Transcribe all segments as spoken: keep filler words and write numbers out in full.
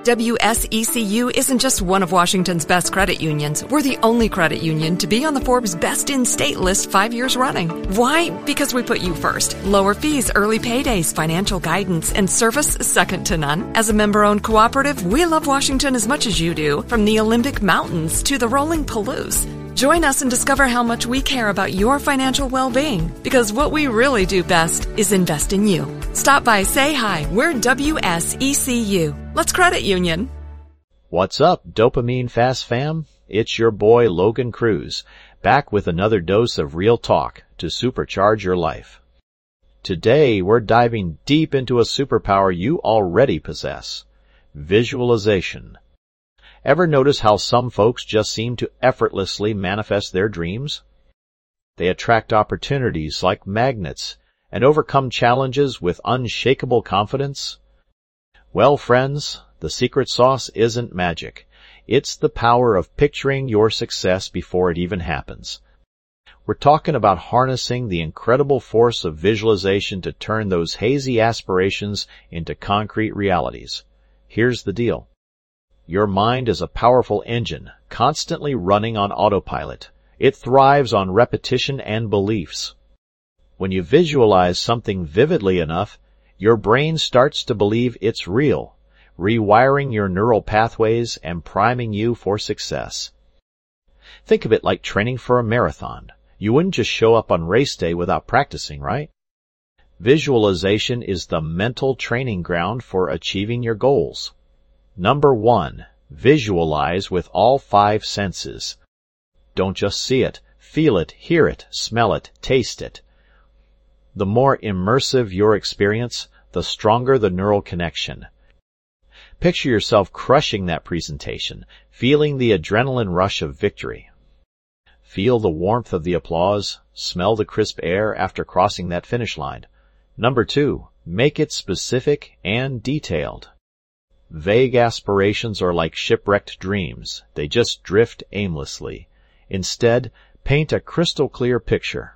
W S E C U isn't just one of Washington's best credit unions. We're the only credit union to be on the Forbes Best in State list five years running. Why? Because we put you first. Lower fees, early paydays, financial guidance, and service second to none. As a member-owned cooperative, we love Washington as much as you do, from the Olympic Mountains to the rolling Palouse. Join us and discover how much we care about your financial well-being, because what we really do best is invest in you. Stop by, say hi. We're W S E C U. Let's credit union. What's up, Dopamine Fast Fam? It's your boy Logan Cruz, back with another dose of real talk to supercharge your life. Today, we're diving deep into a superpower you already possess: visualization. Ever notice how some folks just seem to effortlessly manifest their dreams? They attract opportunities like magnets and overcome challenges with unshakable confidence? Well, friends, the secret sauce isn't magic. It's the power of picturing your success before it even happens. We're talking about harnessing the incredible force of visualization to turn those hazy aspirations into concrete realities. Here's the deal. Your mind is a powerful engine, constantly running on autopilot. It thrives on repetition and beliefs. When you visualize something vividly enough, your brain starts to believe it's real, rewiring your neural pathways and priming you for success. Think of it like training for a marathon. You wouldn't just show up on race day without practicing, right? Visualization is the mental training ground for achieving your goals. Number one, visualize with all five senses. Don't just see it, feel it, hear it, smell it, taste it. The more immersive your experience, the stronger the neural connection. Picture yourself crushing that presentation, feeling the adrenaline rush of victory. Feel the warmth of the applause, smell the crisp air after crossing that finish line. Number two, make it specific and detailed. Vague aspirations are like shipwrecked dreams. They just drift aimlessly. Instead, paint a crystal clear picture.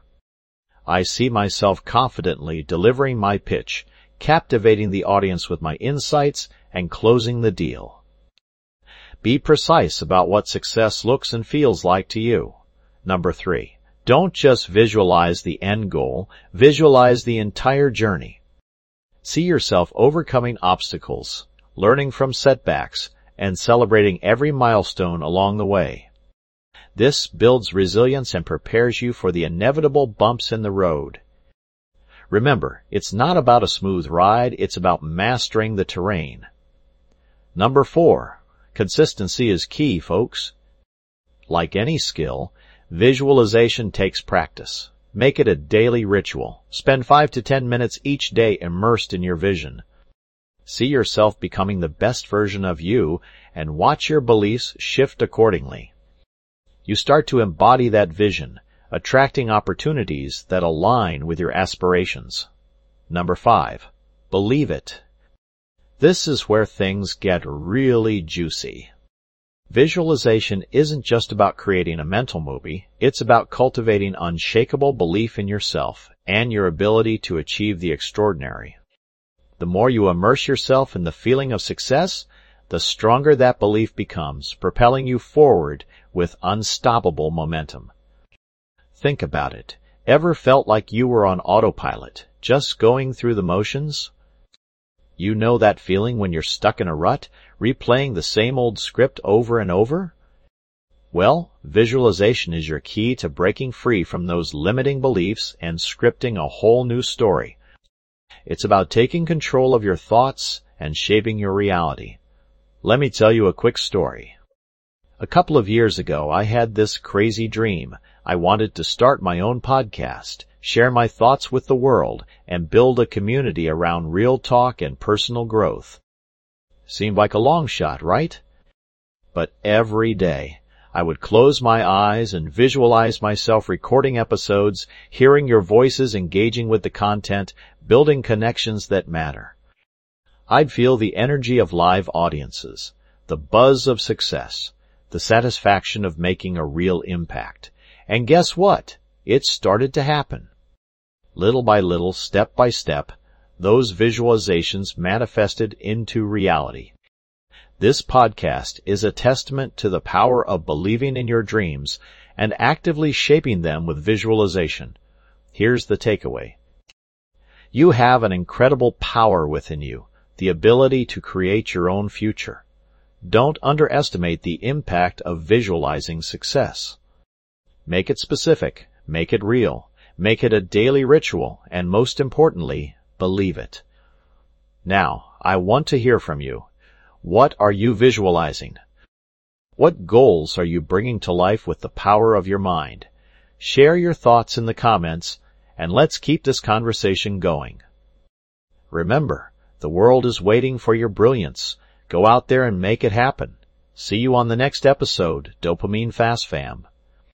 I see myself confidently delivering my pitch, captivating the audience with my insights, and closing the deal. Be precise about what success looks and feels like to you. Number three, don't just visualize the end goal, visualize the entire journey. See yourself overcoming obstacles, learning from setbacks, and celebrating every milestone along the way. This builds resilience and prepares you for the inevitable bumps in the road. Remember, it's not about a smooth ride, it's about mastering the terrain. Number four, consistency is key, folks. Like any skill, visualization takes practice. Make it a daily ritual. Spend five to ten minutes each day immersed in your vision. See yourself becoming the best version of you and watch your beliefs shift accordingly. You start to embody that vision, attracting opportunities that align with your aspirations. Number five, believe it. This is where things get really juicy. Visualization isn't just about creating a mental movie, it's about cultivating unshakable belief in yourself and your ability to achieve the extraordinary. The more you immerse yourself in the feeling of success, the stronger that belief becomes, propelling you forward with unstoppable momentum. Think about it. Ever felt like you were on autopilot, just going through the motions? You know that feeling when you're stuck in a rut, replaying the same old script over and over? Well, visualization is your key to breaking free from those limiting beliefs and scripting a whole new story. It's about taking control of your thoughts and shaping your reality. Let me tell you a quick story. A couple of years ago, I had this crazy dream. I wanted to start my own podcast, share my thoughts with the world, and build a community around real talk and personal growth. Seemed like a long shot, right? But every day, I would close my eyes and visualize myself recording episodes, hearing your voices, engaging with the content, building connections that matter. I'd feel the energy of live audiences, the buzz of success, the satisfaction of making a real impact. And guess what? It started to happen. Little by little, step by step, those visualizations manifested into reality. This podcast is a testament to the power of believing in your dreams and actively shaping them with visualization. Here's the takeaway. You have an incredible power within you, the ability to create your own future. Don't underestimate the impact of visualizing success. Make it specific, make it real, make it a daily ritual, and most importantly, believe it. Now, I want to hear from you. What are you visualizing? What goals are you bringing to life with the power of your mind? Share your thoughts in the comments, and let's keep this conversation going. Remember, the world is waiting for your brilliance. Go out there and make it happen. See you on the next episode, Dopamine Fast Fam.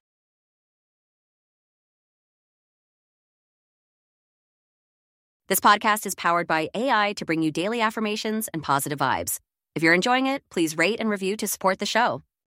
This podcast is powered by A I to bring you daily affirmations and positive vibes. If you're enjoying it, please rate and review to support the show.